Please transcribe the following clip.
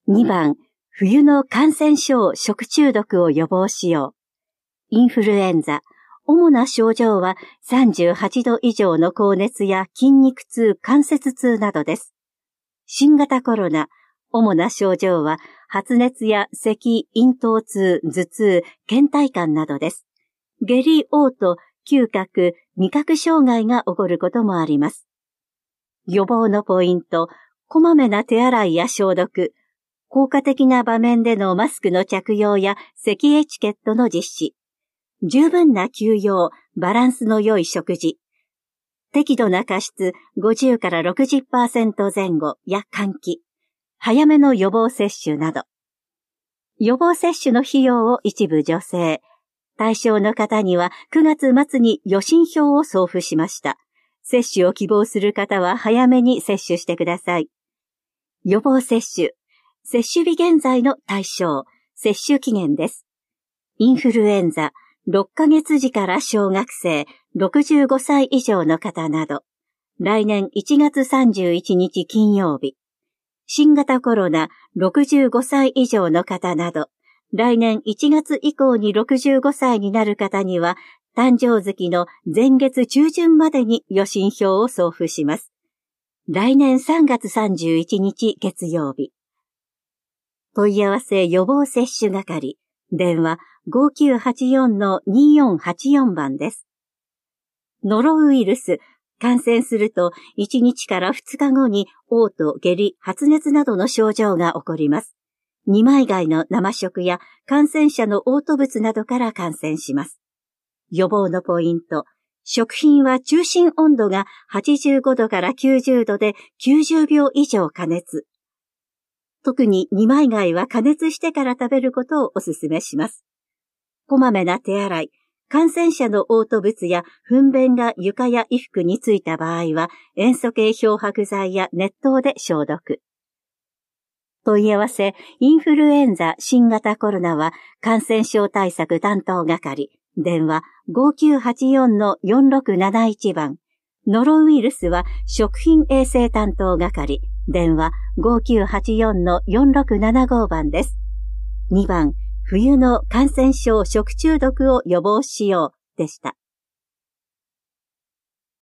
2番、冬の感染症食中毒を予防しよう。インフルエンザ。主な症状は38度以上の高熱や筋肉痛、関節痛などです。新型コロナ。主な症状は発熱や咳、咽頭痛、頭痛、倦怠感などです。下痢、嘔吐、嗅覚、味覚障害が起こることもあります。予防のポイント。こまめな手洗いや消毒。効果的な場面でのマスクの着用や咳エチケットの実施。十分な休養、バランスの良い食事。適度な過失50から 60% 前後や換気。早めの予防接種など。予防接種の費用を一部助成。対象の方には9月末に予診票を送付しました。接種を希望する方は早めに接種してください。予防接種。接種日現在の対象。接種期限です。インフルエンザ。6ヶ月時から小学生、65歳以上の方など。来年1月31日金曜日。新型コロナ65歳以上の方など、来年1月以降に65歳になる方には、誕生月の前月中旬までに予診票を送付します。来年3月31日月曜日。問い合わせ予防接種係、電話5984-2484番です。ノロウイルス、感染すると1日から2日後に嘔吐、下痢、発熱などの症状が起こります。二枚貝の生食や感染者の嘔吐物などから感染します。予防のポイント。食品は中心温度が85度から90度で90秒以上加熱。特に二枚貝は加熱してから食べることをお勧めします。こまめな手洗い。感染者の嘔吐物や糞便が床や衣服についた場合は塩素系漂白剤や熱湯で消毒。問い合わせ、インフルエンザ、新型コロナは感染症対策担当係、電話5984-4671番。ノロウイルスは食品衛生担当係、電話5984-4675番です。2番、冬の感染症食中毒を予防しようでした。